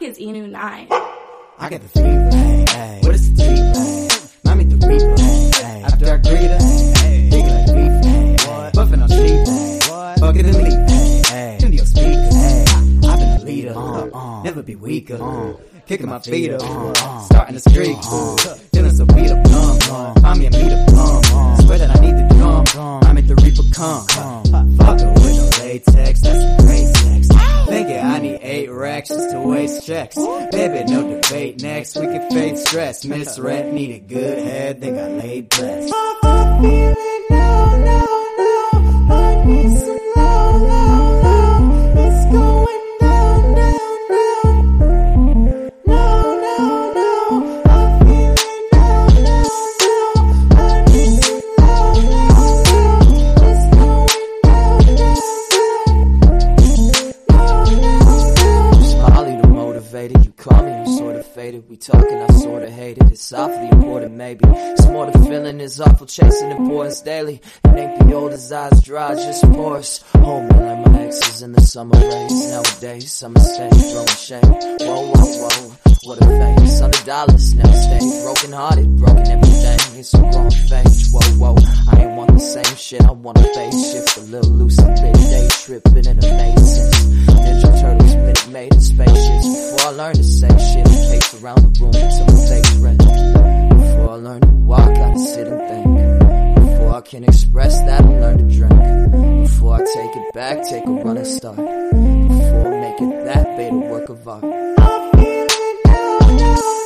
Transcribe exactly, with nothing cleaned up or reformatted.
is Inu nine. I got the fever, hey, hey. What is the treat, hey? Mommy the reaper, hey, hey. After I greet her, hey, digging like beef, hey, hey. Buffing on sheep, hey, fucking and leap, hey, hey. Into your speakers, hey. I've been a leader, uh, uh. Never be weaker, uh. Kicking my feet up, uh, uh. Starting the streak, uh. Feeling so beat up, um, uh. Find me a meet up, um, uh. Swear that I need the drum, I'm at the reaper, come, fuck her with no latex, that's some great sex. Thinking I need eight racks just to waste checks. Baby, no debate next. We can fade stress. Miss Red needed good head. Think I laid blessed. I'm feeling low, low, low. I need some low, low, low. It's going down, down, down. Low, low, low. I'm feeling low, low, low. I need some low, low, low. It's going down, down, down. You call me, I'm sorta faded. We talking, I sorta hate it. It's awfully important, maybe. Some more the feeling is awful, chasing importance daily. It ain't the oldest eyes dry, just porous. Hold me like my exes in the summer rays. Nowadays, summer stay, throwing shade. Whoa, whoa, whoa, what a face. Hundred dollars now stay. Broken hearted, broken everything. It's a growing phase. Whoa, whoa, I ain't want the same shit. I want a face shift, a little loose and big day tripping in amazing. Ninja Turtles, minute made in spaceships. Before I learn to say shit, I pace around the room until my face red. Before I learn to walk, I gotta sit and think. Before I can express that, I learn to drink. Before I take it back, take a running start. Before I make it that, bait a work of art. I'm feeling low, low.